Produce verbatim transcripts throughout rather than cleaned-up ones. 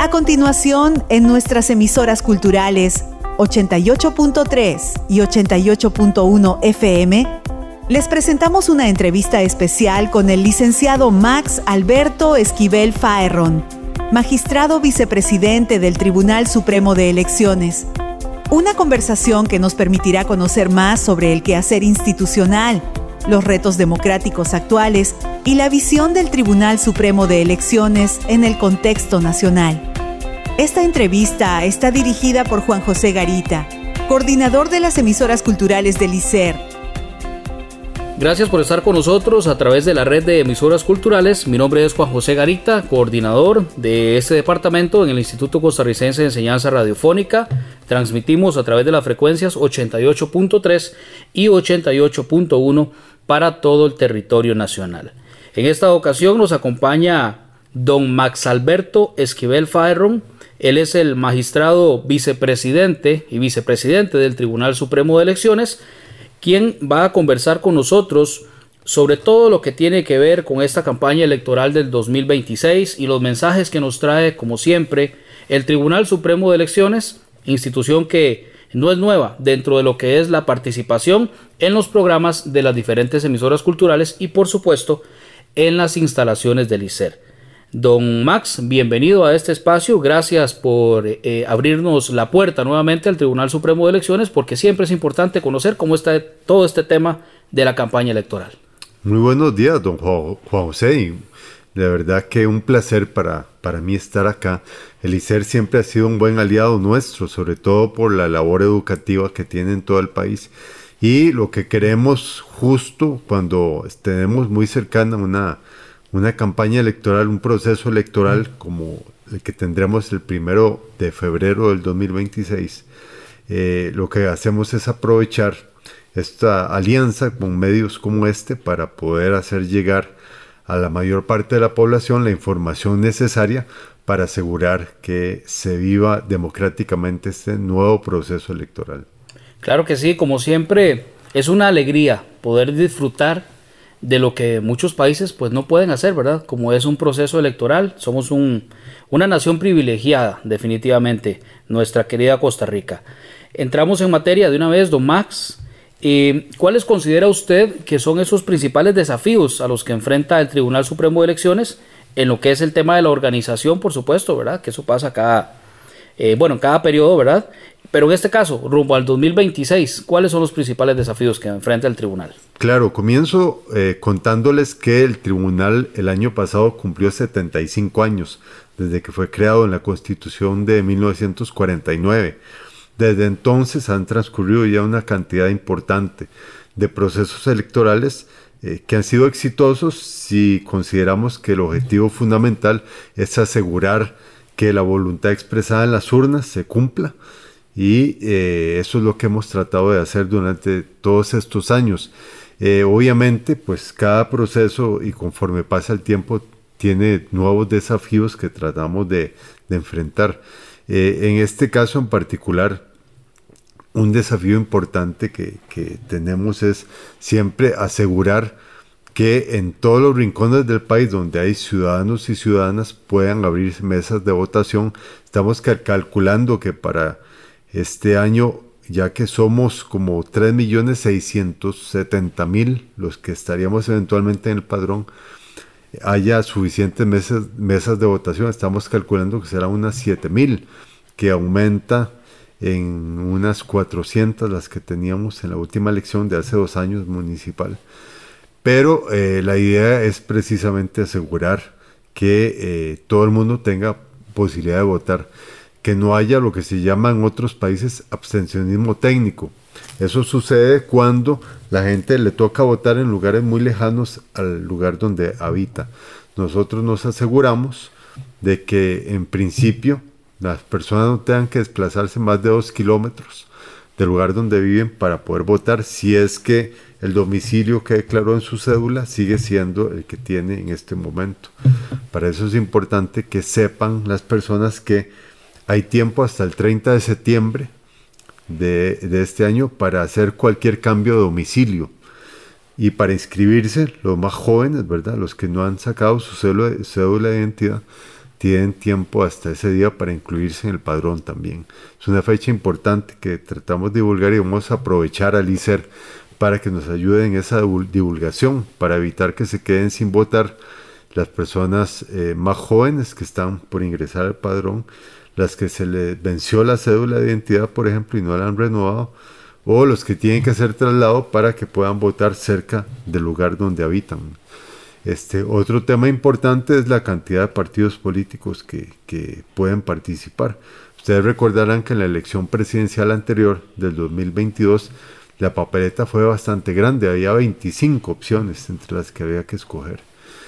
A continuación, en nuestras emisoras culturales ochenta y ocho punto tres y ochenta y ocho punto uno F M, les presentamos una entrevista especial con el licenciado Max Alberto Esquivel Faerron, magistrado vicepresidente del Tribunal Supremo de Elecciones. Una conversación que nos permitirá conocer más sobre el quehacer institucional, los retos democráticos actuales y la visión del Tribunal Supremo de Elecciones en el contexto nacional. Esta entrevista está dirigida por Juan José Garita, coordinador de las emisoras culturales del I C E R. Gracias por estar con nosotros a través de la red de emisoras culturales. Mi nombre es Juan José Garita, coordinador de este departamento en el Instituto Costarricense de Enseñanza Radiofónica. Transmitimos a través de las frecuencias ochenta y ocho punto tres y ochenta y ocho punto uno para todo el territorio nacional. En esta ocasión nos acompaña don Max Alberto Esquivel Faerron. Él es el magistrado vicepresidente y vicepresidente del Tribunal Supremo de Elecciones, quien va a conversar con nosotros sobre todo lo que tiene que ver con esta campaña electoral del dos mil veintiséis y los mensajes que nos trae, como siempre, el Tribunal Supremo de Elecciones, institución que no es nueva dentro de lo que es la participación en los programas de las diferentes emisoras culturales y, por supuesto, en las instalaciones del I C E R. Don Max, bienvenido a este espacio. Gracias por eh, abrirnos la puerta nuevamente al Tribunal Supremo de Elecciones, porque siempre es importante conocer cómo está todo este tema de la campaña electoral. Muy buenos días, don Juan José. De verdad que un placer para, para mí estar acá. El I C E R siempre ha sido un buen aliado nuestro, sobre todo por la labor educativa que tiene en todo el país. Y lo que queremos justo cuando tenemos muy cercana una... una campaña electoral, un proceso electoral como el que tendremos el primero de febrero del dos mil veintiséis, eh, lo que hacemos es aprovechar esta alianza con medios como este para poder hacer llegar a la mayor parte de la población la información necesaria para asegurar que se viva democráticamente este nuevo proceso electoral. Claro que sí, como siempre, es una alegría poder disfrutar de lo que muchos países pues no pueden hacer, ¿verdad? Como es un proceso electoral, somos un, una nación privilegiada, definitivamente, nuestra querida Costa Rica. Entramos en materia de una vez, don Max. Eh, ¿Cuáles considera usted que son esos principales desafíos a los que enfrenta el Tribunal Supremo de Elecciones en lo que es el tema de la organización, por supuesto, ¿verdad? Que eso pasa cada, eh, bueno, en cada periodo, ¿verdad? Pero en este caso, rumbo al dos mil veintiséis, ¿cuáles son los principales desafíos que enfrenta el tribunal? Claro, comienzo eh, contándoles que el tribunal el año pasado cumplió setenta y cinco años desde que fue creado en la Constitución de mil novecientos cuarenta y nueve. Desde entonces han transcurrido ya una cantidad importante de procesos electorales eh, que han sido exitosos si consideramos que el objetivo fundamental es asegurar que la voluntad expresada en las urnas se cumpla. Y eh, eso es lo que hemos tratado de hacer durante todos estos años. Eh, obviamente, pues cada proceso y conforme pasa el tiempo tiene nuevos desafíos que tratamos de, de enfrentar. Eh, en este caso en particular, un desafío importante que, que tenemos es siempre asegurar que en todos los rincones del país donde hay ciudadanos y ciudadanas puedan abrir mesas de votación. Estamos cal- calculando que para este año, ya que somos como tres millones seiscientos setenta mil los que estaríamos eventualmente en el padrón, haya suficientes mesas, mesas de votación. Estamos calculando que serán unas siete mil, que aumenta en unas cuatrocientas las que teníamos en la última elección de hace dos años municipal. Pero eh, la idea es precisamente asegurar que eh, todo el mundo tenga posibilidad de votar, que no haya lo que se llama en otros países abstencionismo técnico. Eso sucede cuando la gente le toca votar en lugares muy lejanos al lugar donde habita. Nosotros nos aseguramos de que en principio las personas no tengan que desplazarse más de dos kilómetros del lugar donde viven para poder votar, si es que el domicilio que declaró en su cédula sigue siendo el que tiene en este momento. Para eso es importante que sepan las personas que hay tiempo hasta el treinta de septiembre de, de este año para hacer cualquier cambio de domicilio. Y para inscribirse, los más jóvenes, ¿verdad? Los que no han sacado su cédula, cédula de identidad, tienen tiempo hasta ese día para incluirse en el padrón también. Es una fecha importante que tratamos de divulgar y vamos a aprovechar al I C E R para que nos ayude en esa divulgación, para evitar que se queden sin votar las personas eh, más jóvenes que están por ingresar al padrón, las que se les venció la cédula de identidad, por ejemplo, y no la han renovado, o los que tienen que hacer traslado para que puedan votar cerca del lugar donde habitan. Este, otro tema importante es la cantidad de partidos políticos que, que pueden participar. Ustedes recordarán que en la elección presidencial anterior del dos mil veintidós la papeleta fue bastante grande, había veinticinco opciones entre las que había que escoger.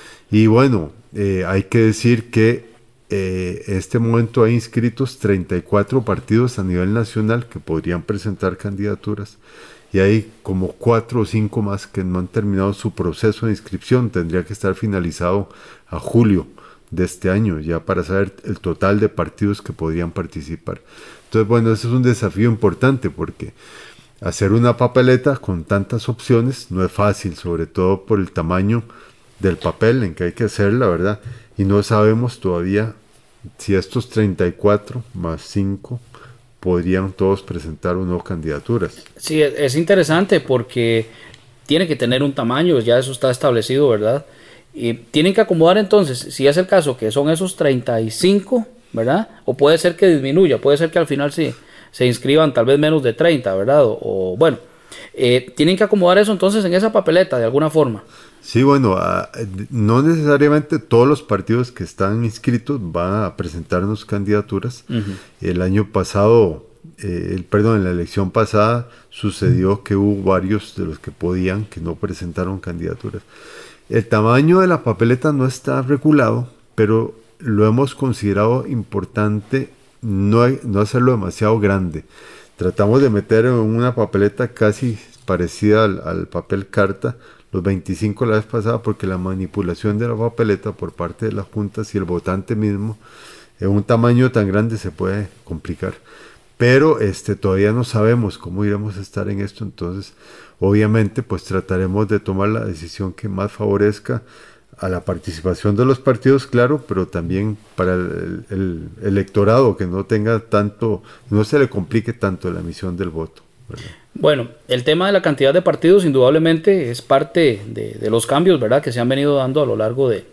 Y bueno, eh, hay que decir que eh, en este momento hay inscritos treinta y cuatro partidos a nivel nacional que podrían presentar candidaturas, y hay como cuatro o cinco más que no han terminado su proceso de inscripción. Tendría que estar finalizado a julio de este año ya para saber el total de partidos que podrían participar. Entonces, bueno, ese es un desafío importante porque hacer una papeleta con tantas opciones no es fácil, sobre todo por el tamaño del papel en que hay que hacerla, ¿verdad? Y no sabemos todavía si estos treinta y cuatro más cinco podrían todos presentar o no candidaturas. Sí, es interesante porque tiene que tener un tamaño, ya eso está establecido, ¿verdad? Y tienen que acomodar entonces, si es el caso que son esos treinta y cinco, ¿verdad? O puede ser que disminuya, puede ser que al final sí se inscriban tal vez menos de treinta, ¿verdad? O, o bueno, eh, tienen que acomodar eso entonces en esa papeleta de alguna forma. Sí, bueno, uh, no necesariamente todos los partidos que están inscritos van a presentarnos candidaturas. Uh-huh. El año pasado, eh, el, perdón, en la elección pasada sucedió que hubo varios de los que podían que no presentaron candidaturas. El tamaño de la papeleta no está regulado, pero lo hemos considerado importante no, no hacerlo demasiado grande. Tratamos de meter en una papeleta casi parecida al, al papel carta, los veinticinco la vez pasada, porque la manipulación de la papeleta por parte de las juntas y el votante mismo en un tamaño tan grande se puede complicar. Pero este, todavía no sabemos cómo iremos a estar en esto, entonces obviamente pues trataremos de tomar la decisión que más favorezca a la participación de los partidos, claro, pero también para el, el, el electorado, que no tenga tanto, no se le complique tanto la emisión del voto, ¿verdad? Bueno, el tema de la cantidad de partidos indudablemente es parte de, de los cambios, ¿verdad?, que se han venido dando a lo largo de,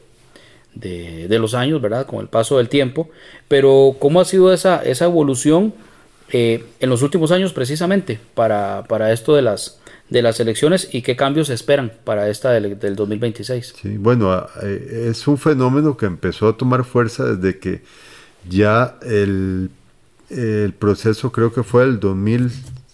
de, de los años, ¿verdad?, con el paso del tiempo. Pero ¿cómo ha sido esa, esa evolución eh, en los últimos años precisamente para, para esto de las, de las elecciones, y qué cambios se esperan para esta del, del dos mil veintiséis? Sí, bueno, es un fenómeno que empezó a tomar fuerza desde que ya el, el proceso, creo que fue el dos mil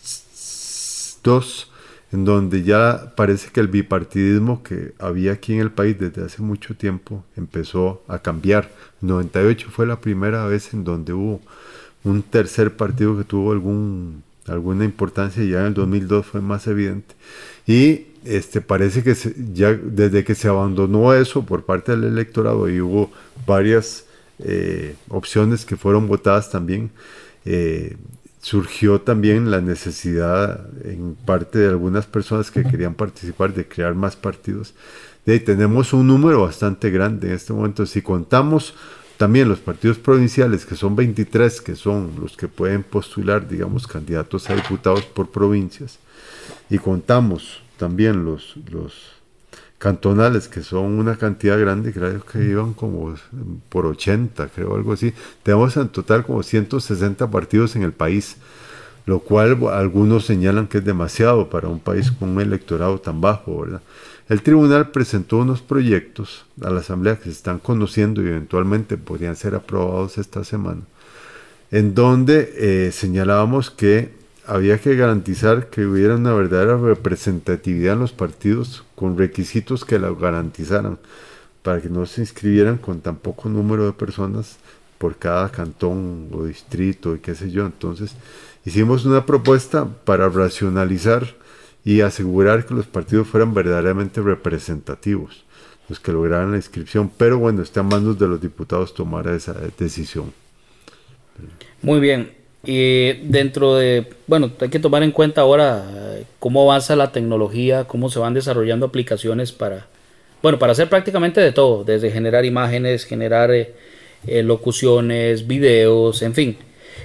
dos, en donde ya parece que el bipartidismo que había aquí en el país desde hace mucho tiempo empezó a cambiar. noventa y ocho fue la primera vez en donde hubo un tercer partido que tuvo algún, alguna importancia, y ya en el dos mil dos fue más evidente. Y este, parece que se, ya desde que se abandonó eso por parte del electorado, y hubo varias eh, opciones que fueron votadas también, eh, surgió también la necesidad en parte de algunas personas que querían participar de crear más partidos. De ahí tenemos un número bastante grande en este momento. Si contamos también los partidos provinciales, que son veintitrés, que son los que pueden postular, digamos, candidatos a diputados por provincias, y contamos también los, los cantonales, que son una cantidad grande, creo que iban como por ochenta, creo, algo así. Tenemos en total como ciento sesenta partidos en el país, lo cual algunos señalan que es demasiado para un país con un electorado tan bajo, ¿verdad? El tribunal presentó unos proyectos a la asamblea que se están conociendo y eventualmente podrían ser aprobados esta semana, en donde eh, señalábamos que había que garantizar que hubiera una verdadera representatividad en los partidos, con requisitos que la garantizaran, para que no se inscribieran con tan poco número de personas por cada cantón o distrito y qué sé yo. Entonces hicimos una propuesta para racionalizar y asegurar que los partidos fueran verdaderamente representativos, los que lograran la inscripción, pero bueno, está en manos de los diputados tomar esa decisión. Muy bien. Y dentro de, bueno, hay que tomar en cuenta ahora eh, cómo avanza la tecnología, cómo se van desarrollando aplicaciones para, bueno, para hacer prácticamente de todo, desde generar imágenes, generar eh, eh, locuciones, videos, en fin.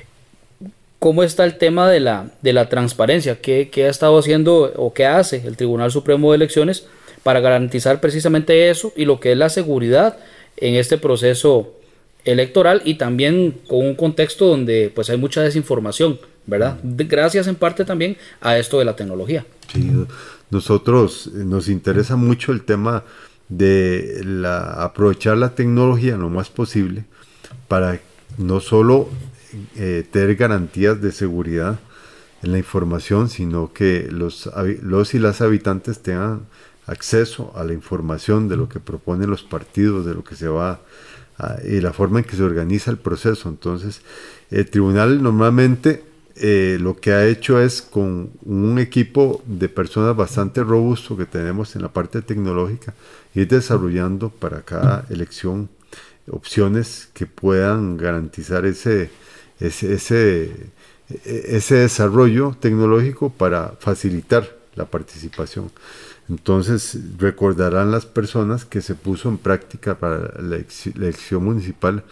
¿Cómo está el tema de la, de la transparencia? ¿Qué, qué ha estado haciendo o qué hace el Tribunal Supremo de Elecciones para garantizar precisamente eso y lo que es la seguridad en este proceso electoral y también con un contexto donde pues hay mucha desinformación, ¿verdad? De, gracias en parte también a esto de la tecnología. Sí, nosotros nos interesa mucho el tema de la, aprovechar la tecnología lo más posible para no solo eh, tener garantías de seguridad en la información, sino que los, los y las habitantes tengan acceso a la información de lo que proponen los partidos, de lo que se va a, y la forma en que se organiza el proceso. Entonces, el tribunal normalmente eh, lo que ha hecho es, con un equipo de personas bastante robusto que tenemos en la parte tecnológica, ir desarrollando para cada elección opciones que puedan garantizar ese, ese, ese, ese desarrollo tecnológico para facilitar la participación. Entonces, recordarán las personas que se puso en práctica para la elección municipal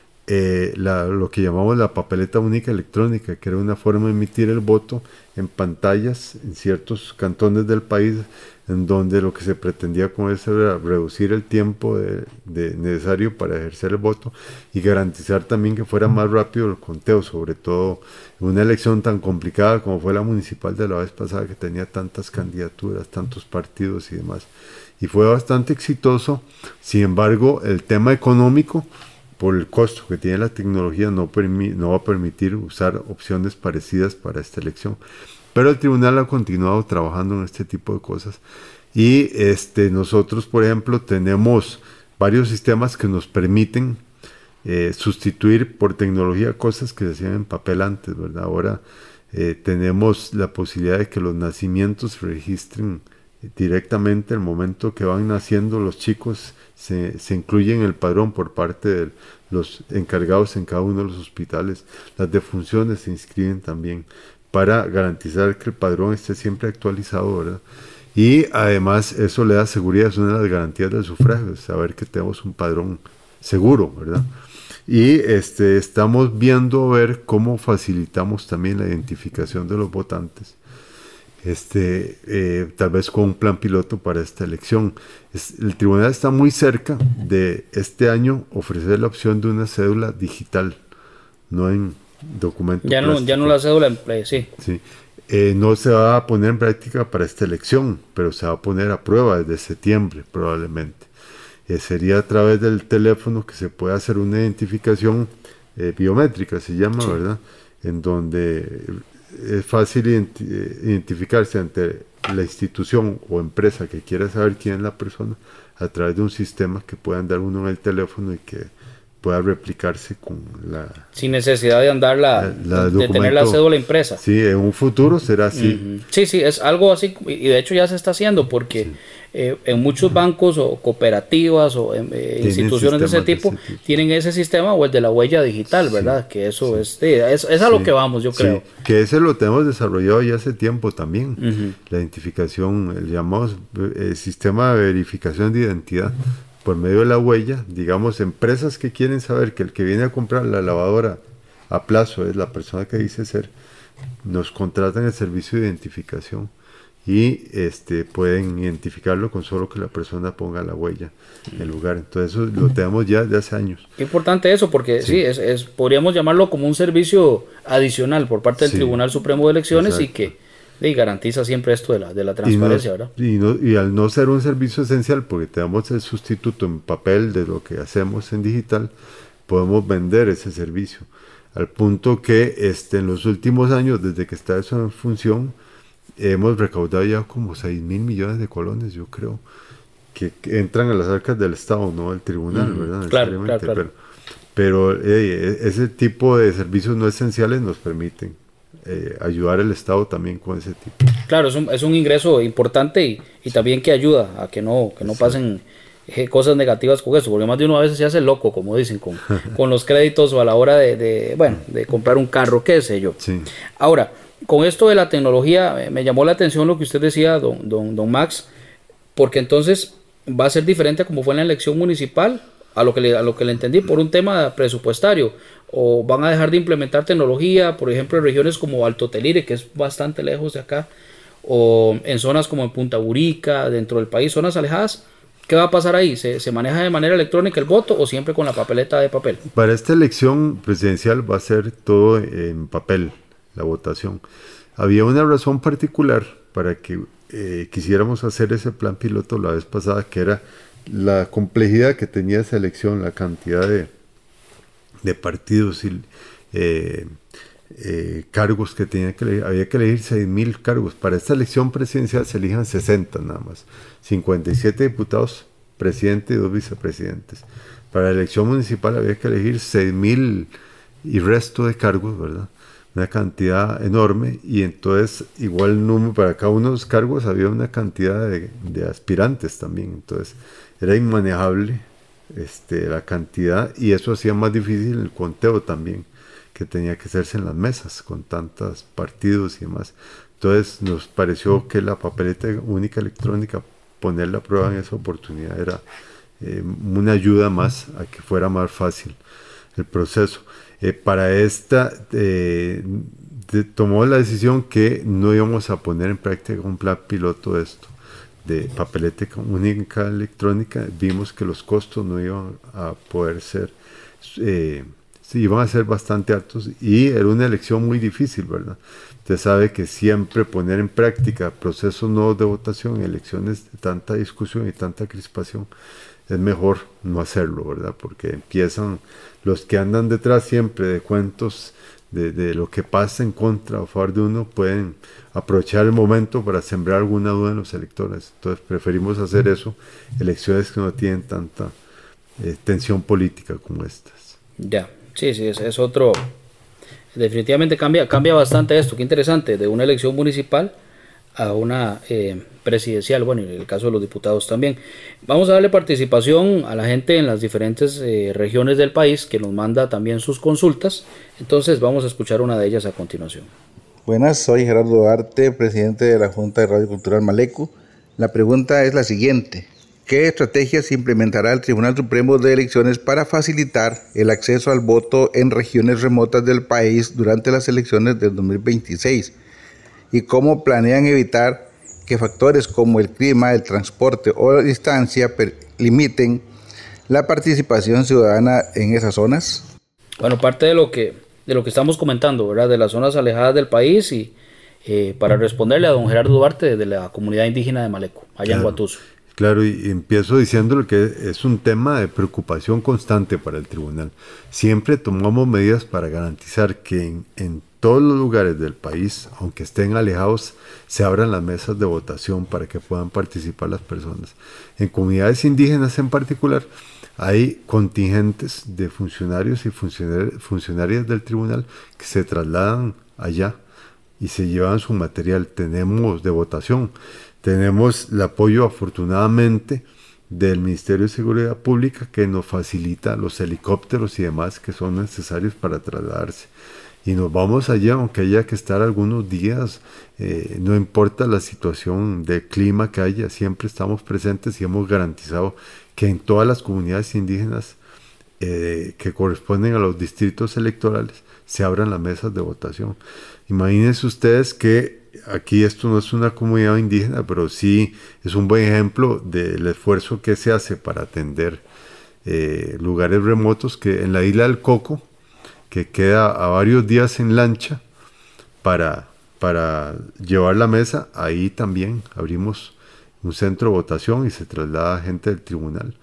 eh, la, lo que llamamos la papeleta única electrónica, que era una forma de emitir el voto en pantallas en ciertos cantones del país, en donde lo que se pretendía con eso era reducir el tiempo de, de necesario para ejercer el voto y garantizar también que fuera más rápido el conteo, sobre todo en una elección tan complicada como fue la municipal de la vez pasada, que tenía tantas candidaturas, tantos partidos y demás, y fue bastante exitoso. Sin embargo, el tema económico, por el costo que tiene la tecnología, no, permi- no va a permitir usar opciones parecidas para esta elección. Pero el tribunal ha continuado trabajando en este tipo de cosas y este, nosotros, por ejemplo, tenemos varios sistemas que nos permiten eh, sustituir por tecnología cosas que se hacían en papel antes, ¿verdad? Ahora eh, tenemos la posibilidad de que los nacimientos se registren directamente. El momento que van naciendo los chicos se, se incluyen en el padrón por parte de los encargados en cada uno de los hospitales. Las defunciones se inscriben también, para garantizar que el padrón esté siempre actualizado, ¿verdad? Y además eso le da seguridad, es una de las garantías del sufragio, saber que tenemos un padrón seguro, ¿verdad? Y este, estamos viendo ver cómo facilitamos también la identificación de los votantes, este, eh, tal vez con un plan piloto para esta elección. Es, el tribunal está muy cerca de este año ofrecer la opción de una cédula digital, no en documento ya no, ya no la cédula en play, sí. Sí. Eh, no se va a poner en práctica para esta elección, pero se va a poner a prueba desde septiembre probablemente. Eh, sería a través del teléfono que se puede hacer una identificación eh, biométrica, se llama, sí, ¿verdad? En donde es fácil identi- identificarse ante la institución o empresa que quiera saber quién es la persona a través de un sistema que pueda andar uno en el teléfono y que pueda replicarse con la... Sin necesidad de andar la, la, la de tener la cédula impresa. Sí, en un futuro será así. Uh-huh. Sí, sí, es algo así, y de hecho ya se está haciendo, porque sí. eh, en muchos bancos o cooperativas o eh, instituciones de ese, tipo, de ese tipo tienen ese sistema, o el de la huella digital, ¿verdad? Sí, que eso sí. es, sí, es, es a sí. lo que vamos, yo creo. Sí. Que ese lo tenemos desarrollado ya hace tiempo también. Uh-huh. La identificación, el llamado eh, sistema de verificación de identidad por medio de la huella. Digamos, empresas que quieren saber que el que viene a comprar la lavadora a plazo es la persona que dice ser, nos contratan el servicio de identificación y este pueden identificarlo con solo que la persona ponga la huella en el lugar. Entonces eso lo tenemos ya de hace años. Qué importante eso, porque sí, sí es, es, podríamos llamarlo como un servicio adicional por parte del sí, Tribunal Supremo de Elecciones, exacto, y que y garantiza siempre esto de la, de la transparencia, y no, ¿verdad? Y, no, y al no ser un servicio esencial, porque tenemos el sustituto en papel de lo que hacemos en digital, podemos vender ese servicio, al punto que este, en los últimos años, desde que está eso en función, hemos recaudado ya como seis mil millones de colones, yo creo, que, que entran a las arcas del Estado, no del tribunal, mm, ¿verdad? Claro, claro, claro. Pero, pero eh, ese tipo de servicios no esenciales nos permiten Eh, ayudar al Estado también con ese tipo. Claro, es un, es un ingreso importante y, y también que ayuda a que no, que no pasen eh, cosas negativas con eso, porque más de uno a veces se hace loco, como dicen, con, con los créditos o a la hora de, de, bueno, de comprar un carro, qué sé yo. Sí. Ahora, con esto de la tecnología, eh, me llamó la atención lo que usted decía, don, don, don Max, porque entonces va a ser diferente como fue en la elección municipal, a lo que le, a lo que le entendí, por un tema presupuestario, o van a dejar de implementar tecnología, por ejemplo, en regiones como Alto Telire, que es bastante lejos de acá, o en zonas como en Punta Burica, dentro del país, zonas alejadas. ¿Qué va a pasar ahí? ¿Se, ¿Se maneja de manera electrónica el voto o siempre con la papeleta de papel? Para esta elección presidencial va a ser todo en papel, la votación. Había una razón particular para que eh, quisiéramos hacer ese plan piloto la vez pasada, que era la complejidad que tenía esa elección, la cantidad de, de partidos y eh, eh, cargos que tenía que elegir. Había que elegir seis mil cargos. Para esta elección presidencial se elijan sesenta nada más. cincuenta y siete diputados, presidente y dos vicepresidentes. Para la elección municipal había que elegir seis mil y resto de cargos, ¿verdad? Una cantidad enorme, y entonces igual número para cada uno de los cargos había una cantidad de, de aspirantes también. Entonces era inmanejable este, la cantidad, y eso hacía más difícil el conteo también, que tenía que hacerse en las mesas con tantos partidos y demás. Entonces nos pareció que la papeleta única electrónica, ponerla a prueba en esa oportunidad, era eh, una ayuda más a que fuera más fácil el proceso. Eh, para esta eh, de, tomó la decisión que no íbamos a poner en práctica un plan piloto de esto, de papeleta única electrónica. Vimos que los costos no iban a poder ser, eh, iban a ser bastante altos, y era una elección muy difícil, ¿verdad? Usted sabe que siempre poner en práctica procesos nuevos de votación en elecciones de tanta discusión y tanta crispación, es mejor no hacerlo, ¿verdad? Porque empiezan los que andan detrás siempre de cuentos de, de lo que pasa en contra o a favor de uno, pueden aprovechar el momento para sembrar alguna duda en los electores. Entonces preferimos hacer eso, elecciones que no tienen tanta eh, tensión política como estas. Ya, sí, sí, es, es otro... Definitivamente cambia, cambia bastante esto. Qué interesante, de una elección municipal a una eh, presidencial, bueno, y en el caso de los diputados también. Vamos a darle participación a la gente en las diferentes eh, regiones del país, que nos manda también sus consultas. Entonces vamos a escuchar una de ellas a continuación. Buenas, soy Gerardo Duarte, presidente de la Junta de Radio Cultural Maleco. La pregunta es la siguiente: ¿qué estrategias implementará el Tribunal Supremo de Elecciones para facilitar el acceso al voto en regiones remotas del país durante las elecciones del dos mil veintiséis? ¿Y cómo planean evitar que factores como el clima, el transporte o la distancia per- limiten la participación ciudadana en esas zonas? Bueno, parte de lo que, de lo que estamos comentando, ¿verdad? De las zonas alejadas del país, y eh, para responderle a don Gerardo Duarte de la comunidad indígena de Maleco, allá claro, en Guatuso. Claro, y empiezo diciéndole que es un tema de preocupación constante para el tribunal. Siempre tomamos medidas para garantizar que en, en todos los lugares del país, aunque estén alejados, se abran las mesas de votación para que puedan participar las personas. En comunidades indígenas en particular, hay contingentes de funcionarios y funcionari- funcionarias del tribunal que se trasladan allá y se llevan su material. Tenemos de votación, tenemos el apoyo afortunadamente del Ministerio de Seguridad Pública, que nos facilita los helicópteros y demás que son necesarios para trasladarse. Y nos vamos allá, aunque haya que estar algunos días, eh, no importa la situación de clima que haya, siempre estamos presentes y hemos garantizado que en todas las comunidades indígenas eh, que corresponden a los distritos electorales se abran las mesas de votación. Imagínense ustedes que aquí esto no es una comunidad indígena, pero sí es un buen ejemplo del esfuerzo que se hace para atender eh, lugares remotos, que en la isla del Coco, que queda a varios días en lancha para, para llevar la mesa, ahí también abrimos un centro de votación y se traslada gente del tribunal.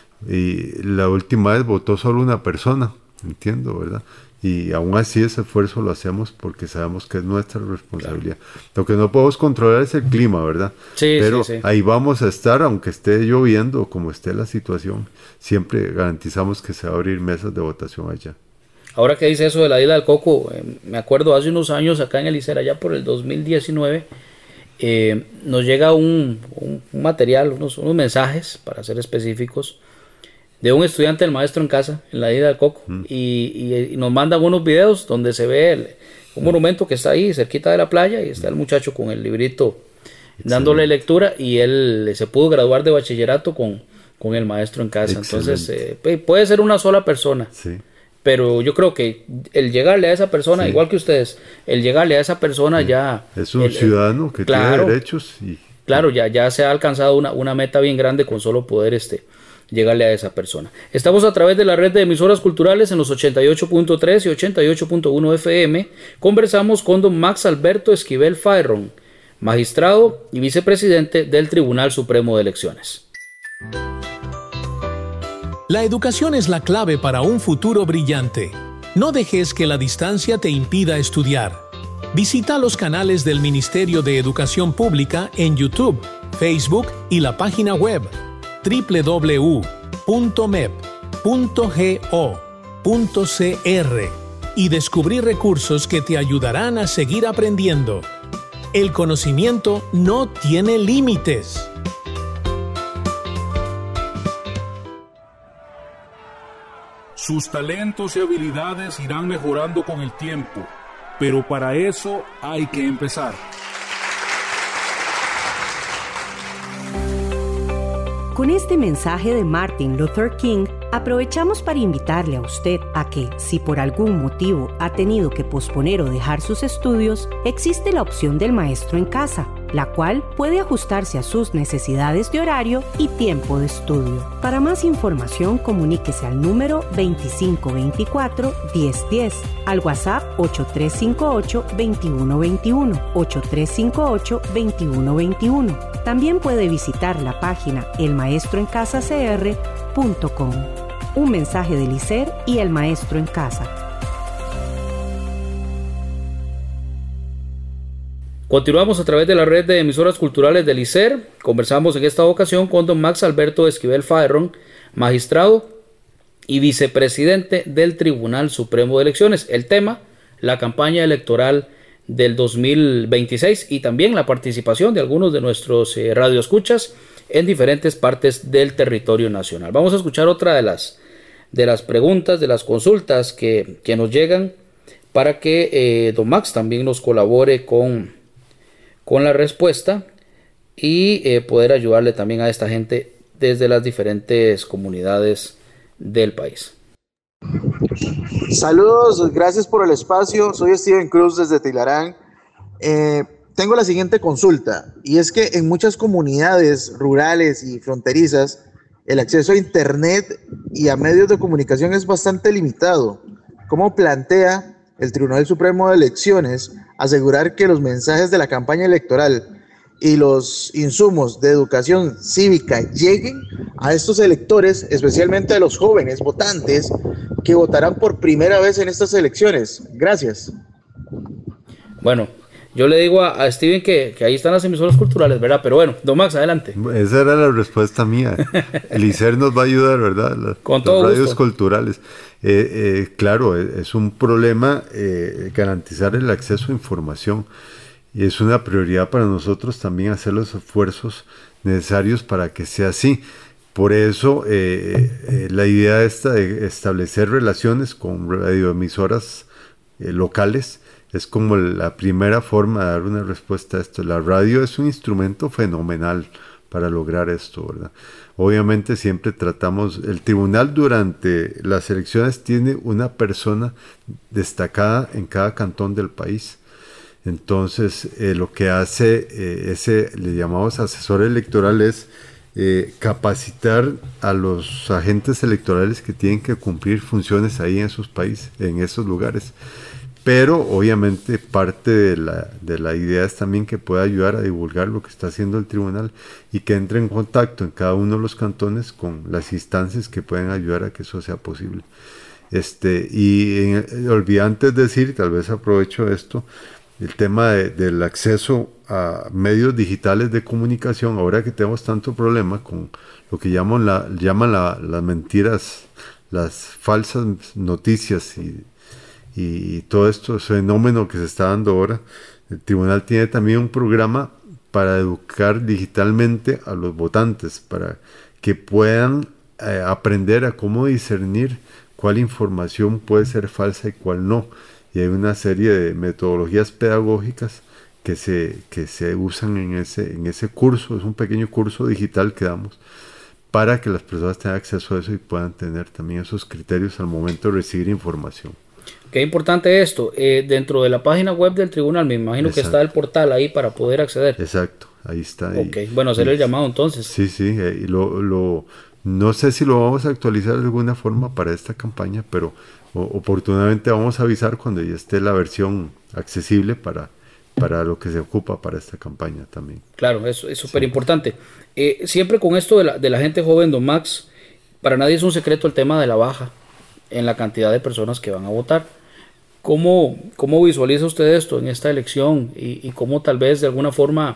Y la última vez votó solo una persona, entiendo, ¿verdad? Y aún así ese esfuerzo lo hacemos porque sabemos que es nuestra responsabilidad. Claro. Lo que no podemos controlar es el clima, ¿verdad? Sí, pero sí, sí. Ahí vamos a estar, aunque esté lloviendo o como esté la situación, siempre garantizamos que se va a abrir mesas de votación allá. Ahora que dice eso de la isla del Coco, eh, me acuerdo hace unos años acá en el ICER, allá por el dos mil diecinueve, eh, nos llega un, un, un material, unos, unos mensajes, para ser específicos, de un estudiante del maestro en casa, en la isla del Coco, mm. y, y, y nos mandan unos videos donde se ve el, un monumento que está ahí cerquita de la playa, y está el muchacho con el librito dándole lectura, y él se pudo graduar de bachillerato con, con el maestro en casa. Excelente. Entonces eh, puede ser una sola persona. Sí. Pero yo creo que el llegarle a esa persona, Sí. igual que ustedes, el llegarle a esa persona Sí. ya... Es un el- ciudadano que claro, tiene derechos y Claro, ya, ya se ha alcanzado una, una meta bien grande con solo poder este, llegarle a esa persona. Estamos a través de la red de emisoras culturales en los ochenta y ocho punto tres y ochenta y ocho punto uno F M. Conversamos con don Max Alberto Esquivel Fayron, magistrado y vicepresidente del Tribunal Supremo de Elecciones. La educación es la clave para un futuro brillante. No dejes que la distancia te impida estudiar. Visita los canales del Ministerio de Educación Pública en YouTube, Facebook y la página web doble u doble u doble u punto m e p punto go punto c r y descubrir recursos que te ayudarán a seguir aprendiendo. El conocimiento no tiene límites. Sus talentos y habilidades irán mejorando con el tiempo, pero para eso hay que empezar. Con este mensaje de Martin Luther King, aprovechamos para invitarle a usted a que, si por algún motivo ha tenido que posponer o dejar sus estudios, existe la opción del maestro en casa, la cual puede ajustarse a sus necesidades de horario y tiempo de estudio. Para más información, comuníquese al número veinticinco veinticuatro diez diez, al WhatsApp ocho tres cinco ocho veintiuno veintiuno, ocho tres cinco ocho veintiuno veintiuno. También puede visitar la página el maestro en casa c r punto com. Un mensaje del I C E R y el maestro en casa. Continuamos a través de la red de emisoras culturales del I C E R. Conversamos en esta ocasión con don Max Alberto Esquivel Fayron, magistrado y vicepresidente del Tribunal Supremo de Elecciones. El tema, la campaña electoral del dos mil veintiséis y también la participación de algunos de nuestros eh, radioescuchas en diferentes partes del territorio nacional. Vamos a escuchar otra de las, de las preguntas, de las consultas que, que nos llegan para que eh, don Max también nos colabore con, con la respuesta y eh, poder ayudarle también a esta gente desde las diferentes comunidades del país. Saludos, gracias por el espacio. Soy Steven Cruz desde Tilarán. Eh, tengo la siguiente consulta, y es que en muchas comunidades rurales y fronterizas el acceso a internet y a medios de comunicación es bastante limitado. ¿Cómo plantea el Tribunal Supremo de Elecciones asegurar que los mensajes de la campaña electoral y los insumos de educación cívica lleguen a estos electores, especialmente a los jóvenes votantes que votarán por primera vez en estas elecciones? Gracias. Bueno, yo le digo a, a Steven que, que ahí están las emisoras culturales, ¿verdad? Pero bueno, don Max, adelante. Esa era la respuesta mía. El I C E R nos va a ayudar, ¿verdad? La, Con todo los radios gusto. culturales. Eh, eh, claro, es un problema eh, garantizar el acceso a información. Y es una prioridad para nosotros también hacer los esfuerzos necesarios para que sea así. Por eso eh, eh, la idea esta de establecer relaciones con radioemisoras eh, locales es como la primera forma de dar una respuesta a esto. La radio es un instrumento fenomenal para lograr esto, ¿verdad? Obviamente siempre tratamos, el tribunal durante las elecciones tiene una persona destacada en cada cantón del país. Entonces, eh, lo que hace eh, ese, le llamamos asesor electoral, es eh, capacitar a los agentes electorales que tienen que cumplir funciones ahí en esos países, en esos lugares. Pero, obviamente, parte de la, de la idea es también que pueda ayudar a divulgar lo que está haciendo el tribunal y que entre en contacto en cada uno de los cantones con las instancias que pueden ayudar a que eso sea posible. Este, y en, olvidé antes de decir, tal vez aprovecho esto, el tema de, del acceso a medios digitales de comunicación. Ahora que tenemos tanto problema con lo que llaman, la, llaman la, las mentiras, las falsas noticias y, y todo esto fenómeno que se está dando ahora, el tribunal tiene también un programa para educar digitalmente a los votantes, para que puedan eh, aprender a cómo discernir cuál información puede ser falsa y cuál no. Y hay una serie de metodologías pedagógicas que se, que se usan en ese, en ese curso. Es un pequeño curso digital que damos para que las personas tengan acceso a eso y puedan tener también esos criterios al momento de recibir información. Qué importante esto. Eh, dentro de la página web del tribunal, me imagino Exacto. que está el portal ahí para poder acceder. Exacto, ahí está. Ok, y, bueno, hacer y, el llamado entonces. Sí, sí, eh, y lo, lo, no sé si lo vamos a actualizar de alguna forma para esta campaña, pero o, oportunamente vamos a avisar cuando ya esté la versión accesible para, para lo que se ocupa para esta campaña también. Claro, eso es súper importante. Eh, siempre con esto de la, de la gente joven, don Max, para nadie es un secreto el tema de la baja en la cantidad de personas que van a votar. ¿Cómo, cómo visualiza usted esto en esta elección y, y cómo tal vez de alguna forma,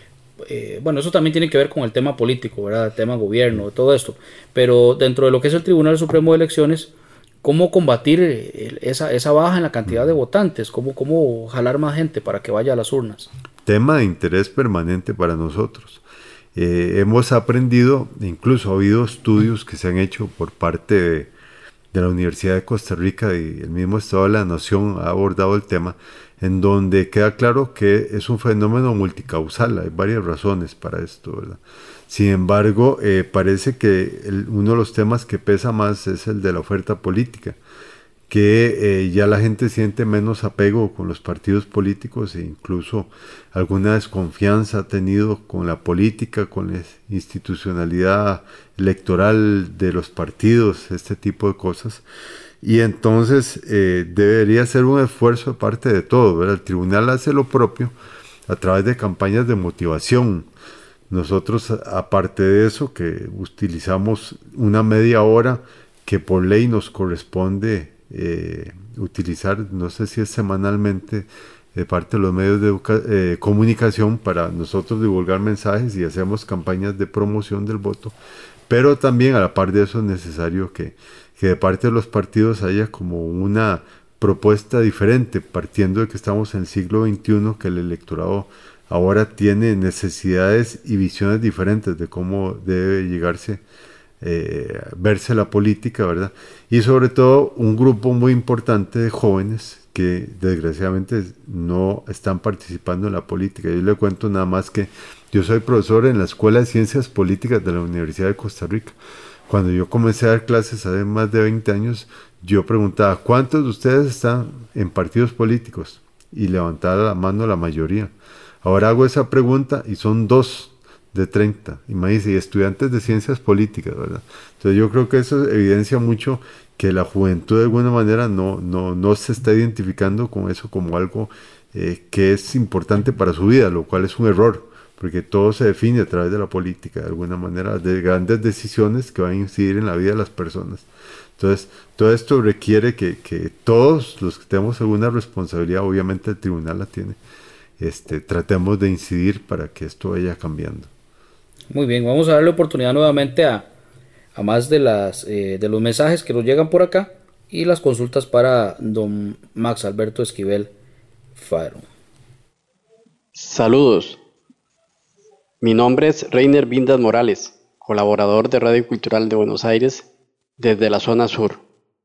eh, bueno, eso también tiene que ver con el tema político, ¿verdad? El tema gobierno, todo esto, pero dentro de lo que es el Tribunal Supremo de Elecciones, ¿cómo combatir el, esa, esa baja en la cantidad de votantes? ¿Cómo, cómo jalar más gente para que vaya a las urnas? Tema de interés permanente para nosotros. Eh, hemos aprendido, incluso ha habido estudios que se han hecho por parte de de la Universidad de Costa Rica y el mismo Estado de la Nación ha abordado el tema, en donde queda claro que es un fenómeno multicausal, hay varias razones para esto, ¿verdad? Sin embargo, eh, parece que el, uno de los temas que pesa más es el de la oferta política, que eh, ya la gente siente menos apego con los partidos políticos e incluso alguna desconfianza ha tenido con la política, con la institucionalidad electoral de los partidos, este tipo de cosas. Y entonces eh, debería ser un esfuerzo de parte de todos, ¿verdad? El tribunal hace lo propio a través de campañas de motivación. Nosotros, aparte de eso, que utilizamos una media hora que por ley nos corresponde Eh, utilizar, no sé si es semanalmente, de parte de los medios de eh, comunicación para nosotros divulgar mensajes y hacemos campañas de promoción del voto, pero también a la par de eso es necesario que, que de parte de los partidos haya como una propuesta diferente, partiendo de que estamos en el siglo veintiuno, que el electorado ahora tiene necesidades y visiones diferentes de cómo debe llegarse Eh, verse la política, ¿verdad? Y sobre todo un grupo muy importante de jóvenes que desgraciadamente no están participando en la política. Yo le cuento nada más que yo soy profesor en la Escuela de Ciencias Políticas de la Universidad de Costa Rica. Cuando yo comencé a dar clases hace más de veinte años, yo preguntaba, ¿cuántos de ustedes están en partidos políticos? Y levantaba la mano la mayoría. Ahora hago esa pregunta y son dos de treinta, imagínense, y estudiantes de ciencias políticas, ¿verdad? Entonces yo creo que eso evidencia mucho que la juventud de alguna manera no, no, no se está identificando con eso como algo eh, que es importante para su vida, lo cual es un error, porque todo se define a través de la política, de alguna manera, de grandes decisiones que van a incidir en la vida de las personas. Entonces, todo esto requiere que, que todos los que tenemos alguna responsabilidad, obviamente el tribunal la tiene, este, tratemos de incidir para que esto vaya cambiando. Muy bien, vamos a darle oportunidad nuevamente a, a más de, las, eh, de los mensajes que nos llegan por acá y las consultas para don Max Alberto Esquivel Faro. Saludos, mi nombre es Reiner Vindas Morales, colaborador de Radio Cultural de Buenos Aires desde la zona sur.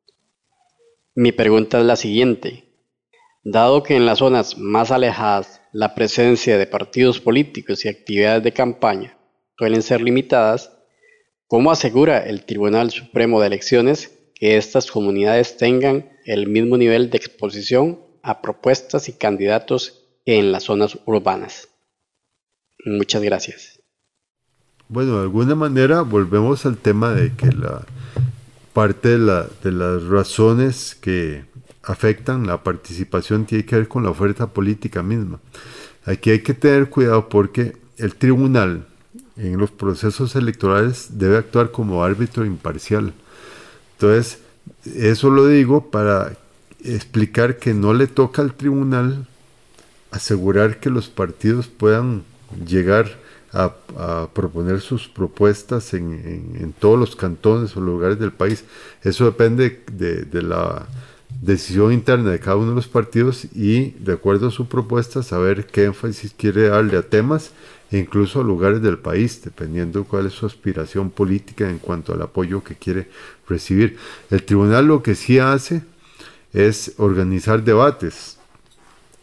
Mi pregunta es la siguiente: dado que en las zonas más alejadas la presencia de partidos políticos y actividades de campaña suelen ser limitadas, ¿cómo asegura el Tribunal Supremo de Elecciones que estas comunidades tengan el mismo nivel de exposición a propuestas y candidatos que en las zonas urbanas? Muchas gracias. Bueno, de alguna manera volvemos al tema de que la parte de, la, de las razones que afectan la participación tiene que ver con la oferta política misma. Aquí hay que tener cuidado porque el tribunal en los procesos electorales debe actuar como árbitro imparcial. Entonces, eso lo digo para explicar que no le toca al tribunal asegurar que los partidos puedan llegar a, a proponer sus propuestas en, en, en todos los cantones o lugares del país. Eso depende de, de la decisión interna de cada uno de los partidos y, de acuerdo a su propuesta, saber qué énfasis quiere darle a temas e incluso a lugares del país, dependiendo cuál es su aspiración política en cuanto al apoyo que quiere recibir. El tribunal lo que sí hace es organizar debates.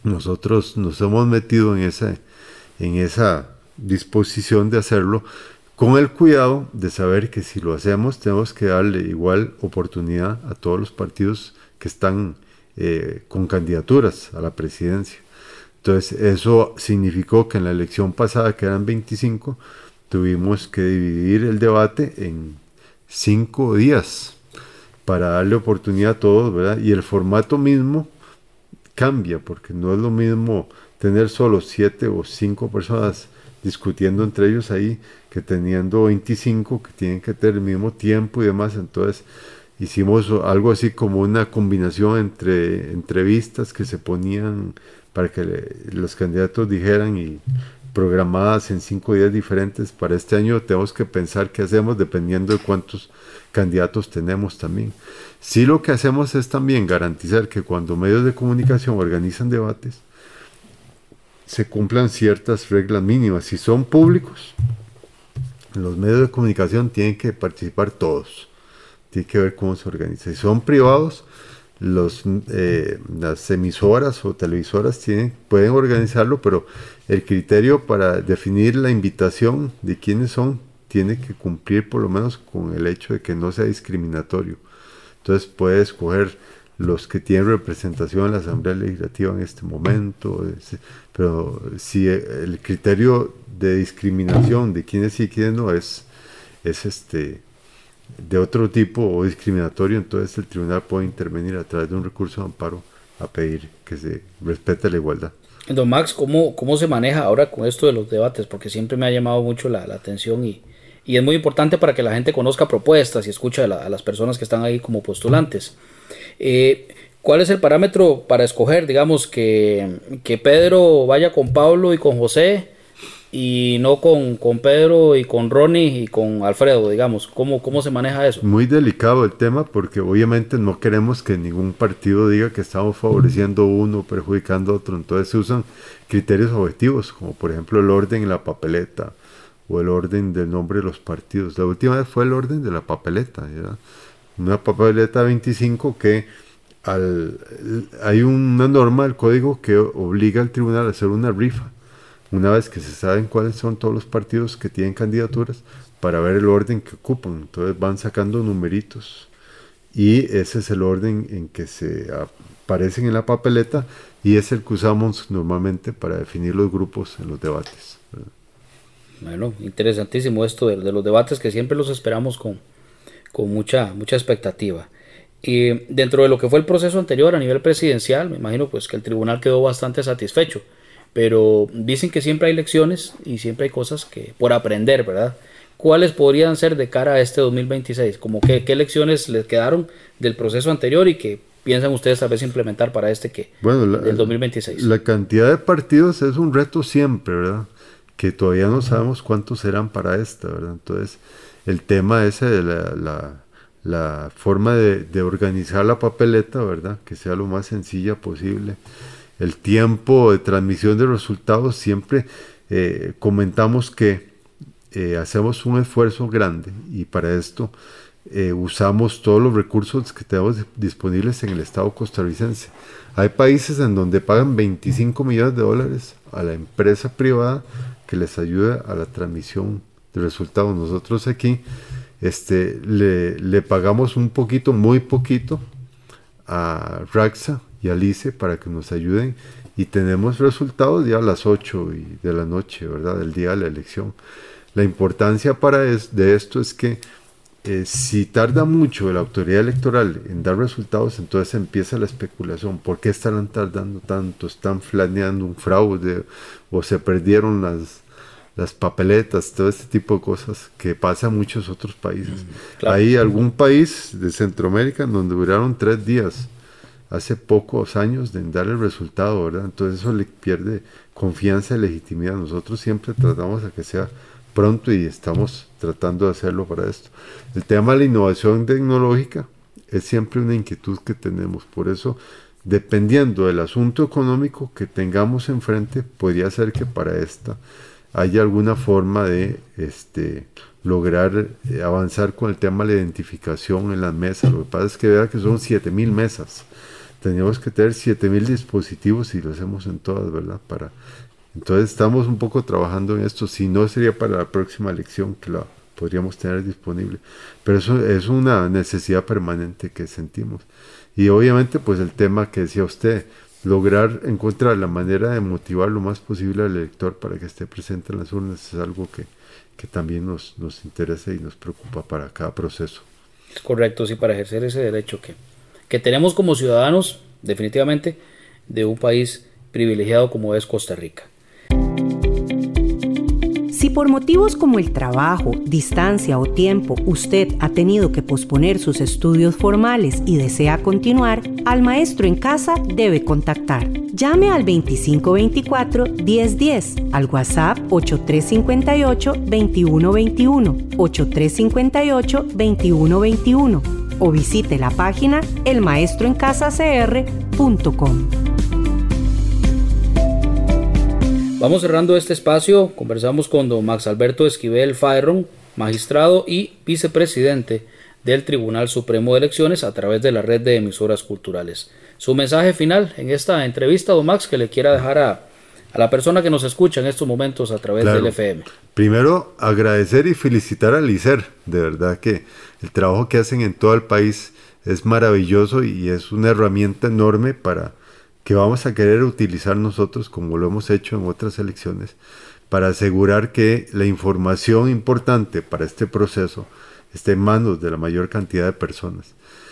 Nosotros nos hemos metido en esa, en esa disposición de hacerlo con el cuidado de saber que si lo hacemos tenemos que darle igual oportunidad a todos los partidos que están eh, con candidaturas a la presidencia. Entonces eso significó que en la elección pasada, que eran veinticinco, tuvimos que dividir el debate en cinco días para darle oportunidad a todos, ¿verdad? Y el formato mismo cambia, porque no es lo mismo tener solo siete o cinco personas discutiendo entre ellos ahí, que teniendo veinticinco que tienen que tener el mismo tiempo y demás. Entonces hicimos algo así como una combinación entre entrevistas que se ponían para que le, los candidatos dijeran, y programadas en cinco días diferentes. Para este año tenemos que pensar qué hacemos dependiendo de cuántos candidatos tenemos también. Sí, lo que hacemos es también garantizar que cuando medios de comunicación organizan debates, se cumplan ciertas reglas mínimas. Si son públicos, en los medios de comunicación tienen que participar todos. Tiene que ver cómo se organiza. Si son privados, los, eh, las emisoras o televisoras tienen, pueden organizarlo, pero el criterio para definir la invitación de quiénes son tiene que cumplir por lo menos con el hecho de que no sea discriminatorio. Entonces puede escoger los que tienen representación en la Asamblea Legislativa en este momento, pero si el criterio de discriminación de quiénes sí y quiénes no es, es este de otro tipo o discriminatorio, entonces el tribunal puede intervenir a través de un recurso de amparo a pedir que se respete la igualdad. Don Max, ¿cómo, cómo se maneja ahora con esto de los debates? Porque siempre me ha llamado mucho la, la atención y, y es muy importante para que la gente conozca propuestas y escuche a, la, a las personas que están ahí como postulantes. Eh, ¿Cuál es el parámetro para escoger, digamos, que, que Pedro vaya con Pablo y con José y no con, con Pedro y con Ronnie y con Alfredo, digamos? ¿Cómo, cómo se maneja eso? Muy delicado el tema, porque obviamente no queremos que ningún partido diga que estamos favoreciendo uno o perjudicando a otro. Entonces se usan criterios objetivos, como por ejemplo el orden en la papeleta o el orden del nombre de los partidos. La última vez fue el orden de la papeleta, ¿verdad? Una papeleta veinticinco que al, hay una norma del código que obliga al tribunal a hacer una rifa una vez que se saben cuáles son todos los partidos que tienen candidaturas, para ver el orden que ocupan. Entonces van sacando numeritos y ese es el orden en que se aparecen en la papeleta y es el que usamos normalmente para definir los grupos en los debates, ¿verdad? Bueno, interesantísimo esto de, de los debates, que siempre los esperamos con, con mucha, mucha expectativa. Y dentro de lo que fue el proceso anterior a nivel presidencial, me imagino pues que el tribunal quedó bastante satisfecho, pero dicen que siempre hay lecciones y siempre hay cosas que por aprender, ¿verdad? ¿Cuáles podrían ser de cara a este dos mil veintiséis? Como que, ¿qué lecciones les quedaron del proceso anterior y que piensan ustedes tal vez implementar para este que bueno, la, del dos mil veintiséis? La cantidad de partidos es un reto siempre, ¿verdad? Que todavía no sabemos cuántos serán para esta, ¿verdad? Entonces, el tema ese de la, la, la forma de, de organizar la papeleta, ¿verdad? Que sea lo más sencilla posible. El tiempo de transmisión de resultados, siempre eh, comentamos que eh, hacemos un esfuerzo grande y para esto eh, usamos todos los recursos que tenemos disponibles en el Estado costarricense. Hay países en donde pagan veinticinco millones de dólares a la empresa privada que les ayuda a la transmisión de resultados. Nosotros aquí este, le, le pagamos un poquito, muy poquito a RAXA y al I C E para que nos ayuden y tenemos resultados ya a las ocho de la noche, ¿verdad? Del día de la elección. La importancia para es, de esto es que eh, si tarda mucho la autoridad electoral en dar resultados, entonces empieza la especulación. ¿Por qué estarán tardando tanto? ¿Están planeando un fraude? ¿O se perdieron las, las papeletas? Todo este tipo de cosas que pasa en muchos otros países. Mm, claro. Hay algún país de Centroamérica en donde duraron tres días hace pocos años de dar el resultado, ¿verdad? Entonces eso le pierde confianza y legitimidad. Nosotros siempre tratamos a que sea pronto y estamos tratando de hacerlo para esto. El tema de la innovación tecnológica es siempre una inquietud que tenemos, por eso dependiendo del asunto económico que tengamos enfrente, podría ser que para esta haya alguna forma de este, lograr eh, avanzar con el tema de la identificación en las mesas. Lo que pasa es que vea que son siete mil mesas. Teníamos que tener siete mil dispositivos y lo hacemos en todas, ¿verdad? Para Entonces estamos un poco trabajando en esto, si no sería para la próxima elección que la podríamos tener disponible, pero eso es una necesidad permanente que sentimos. Y obviamente pues el tema que decía usted, lograr encontrar la manera de motivar lo más posible al elector para que esté presente en las urnas es algo que, que también nos, nos interesa y nos preocupa para cada proceso. Es correcto, sí, para ejercer ese derecho que, que tenemos como ciudadanos, definitivamente, de un país privilegiado como es Costa Rica. Si por motivos como el trabajo, distancia o tiempo usted ha tenido que posponer sus estudios formales y desea continuar, al maestro en casa debe contactar. Llame al veinticinco veinticuatro diez diez, al WhatsApp ocho tres cinco ocho veintiuno veintiuno, ocho tres cinco ocho veintiuno veintiuno o visite la página el maestro en casa c r punto com. Vamos cerrando este espacio, conversamos con don Max Alberto Esquivel Fayron, magistrado y vicepresidente del Tribunal Supremo de Elecciones a través de la red de emisoras culturales. Su mensaje final en esta entrevista, don Max, que le quiera dejar a, a la persona que nos escucha en estos momentos a través claro. del F M. Primero, agradecer y felicitar al I C E R, de verdad que el trabajo que hacen en todo el país es maravilloso y es una herramienta enorme para que vamos a querer utilizar nosotros, como lo hemos hecho en otras elecciones, para asegurar que la información importante para este proceso esté en manos de la mayor cantidad de personas.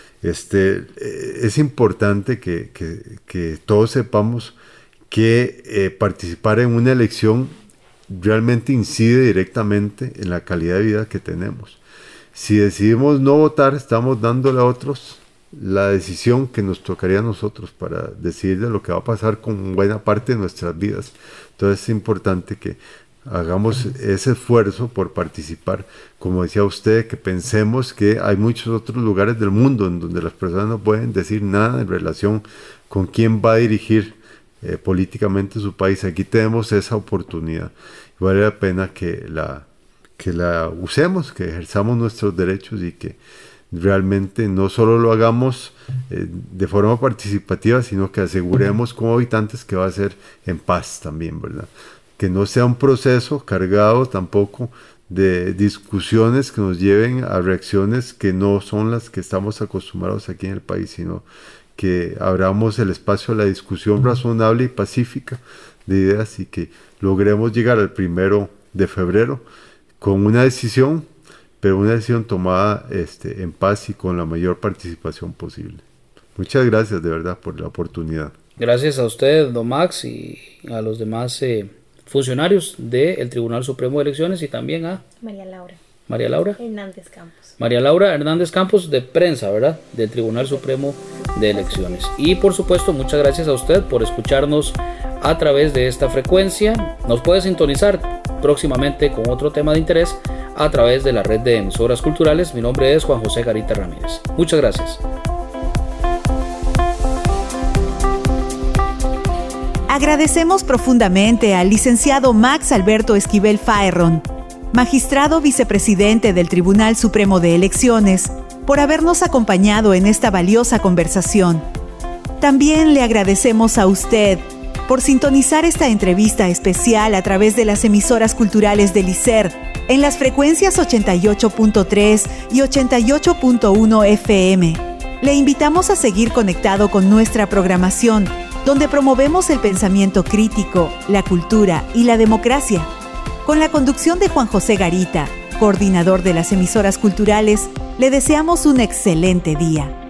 Este, es importante que, que, que todos sepamos que eh, participar en una elección realmente incide directamente en la calidad de vida que tenemos. Si decidimos no votar, estamos dándole a otros la decisión que nos tocaría a nosotros para decidir de lo que va a pasar con buena parte de nuestras vidas. Entonces es importante que hagamos ese esfuerzo por participar. Como decía usted, que pensemos que hay muchos otros lugares del mundo en donde las personas no pueden decir nada en relación con quién va a dirigir eh, políticamente su país. Aquí tenemos esa oportunidad. Vale la pena que la, que la usemos, que ejerzamos nuestros derechos y que realmente no solo lo hagamos eh, de forma participativa, sino que aseguremos como habitantes que va a ser en paz también, ¿verdad? Que no sea un proceso cargado tampoco de discusiones que nos lleven a reacciones que no son las que estamos acostumbrados aquí en el país, sino que abramos el espacio a la discusión razonable y pacífica de ideas y que logremos llegar al primero de febrero con una decisión, pero una decisión tomada este, en paz y con la mayor participación posible. Muchas gracias de verdad por la oportunidad. Gracias a usted, don Max, y a los demás eh, funcionarios del Tribunal Supremo de Elecciones y también a María Laura. María Laura Hernández Campos. María Laura Hernández Campos de prensa, ¿verdad? Del Tribunal Supremo de Elecciones. Y por supuesto, muchas gracias a usted por escucharnos a través de esta frecuencia. Nos puede sintonizar próximamente con otro tema de interés a través de la red de emisoras culturales. Mi nombre es Juan José Garita Ramírez. Muchas gracias. Agradecemos profundamente al licenciado Max Alberto Esquivel Fayron, magistrado vicepresidente del Tribunal Supremo de Elecciones, por habernos acompañado en esta valiosa conversación. También le agradecemos a usted por sintonizar esta entrevista especial a través de las emisoras culturales del I C E R en las frecuencias ochenta y ocho punto tres y ochenta y ocho punto uno F M. Le invitamos a seguir conectado con nuestra programación, donde promovemos el pensamiento crítico, la cultura y la democracia. Con la conducción de Juan José Garita, coordinador de las emisoras culturales, le deseamos un excelente día.